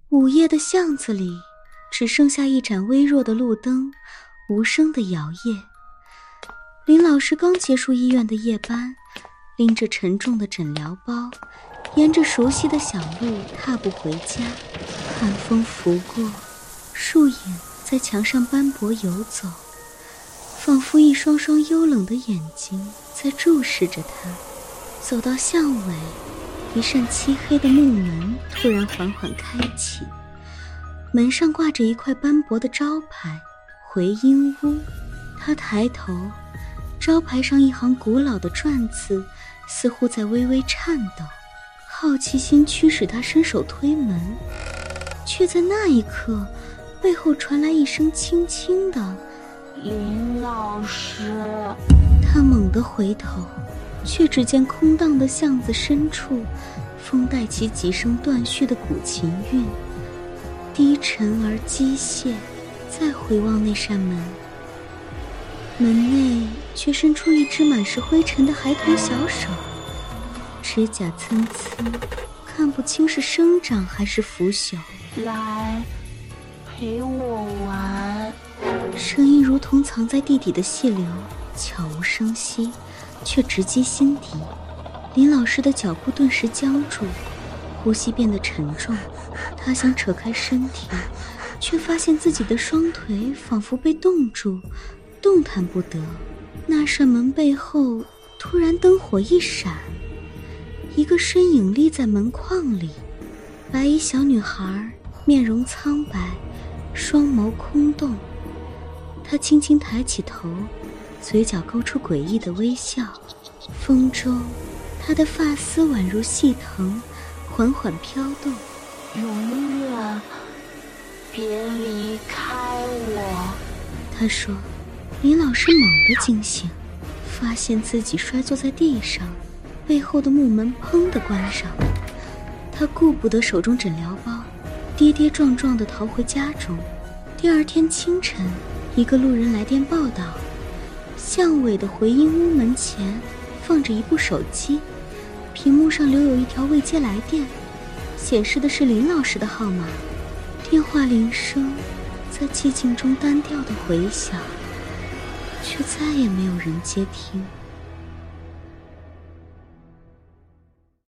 午夜的巷子里只剩下一盏微弱的路灯，无声的摇曳。林老师刚结束医院的夜班，拎着沉重的诊疗包，沿着熟悉的小路踏步回家。寒风拂过，树影在墙上斑驳游走，仿佛一双双幽冷的眼睛在注视着他。走到巷尾，一扇漆黑的木门突然缓缓开启，门上挂着一块斑驳的招牌回音屋。他抬头，招牌上一行古老的篆字似乎在微微颤抖。好奇心驱使他伸手推门，却在那一刻背后传来一声轻轻的林老师。 他猛地回头，却只见空荡的巷子深处，风带起几声断续的古琴韵，低沉而机械。再回望那扇门，门内却伸出一只满是灰尘的孩童小手，指甲参差，看不清是生长还是腐朽。 来陪我玩。 声音如同藏在地底的细流，悄无声息，却直击心底。林老师的脚步顿时僵住，呼吸变得沉重。他想扯开身体，却发现自己的双腿仿佛被冻住，动弹不得。那扇门背后突然灯火一闪，一个身影立在门框里。白衣小女孩，面容苍白，双眸空洞。她轻轻抬起头，嘴角勾出诡异的微笑。风中，她的发丝宛如细藤，缓缓飘动。 永远别离开我， 她说。林老师猛地惊醒，发现自己摔坐在地上，背后的木门砰地关上。他顾不得手中诊疗包，跌跌撞撞地逃回家中。第二天清晨，一个路人来电报道，巷尾的回音屋门前放着一部手机，屏幕上留有一条未接来电，显示的是林老师的号码。电话铃声在寂静中单调地回响，却再也没有人接听。